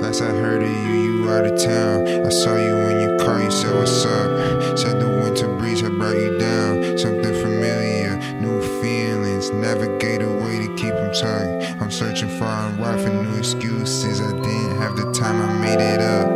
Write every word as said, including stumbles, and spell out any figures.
Last I heard of you, you out of town. I saw you in your car, you said what's up. Said the winter breeze had brought you down. Something familiar, new feelings. Navigate a way to keep them tucked. I'm searching far and wide for new excuses. I didn't have the time, I made it up.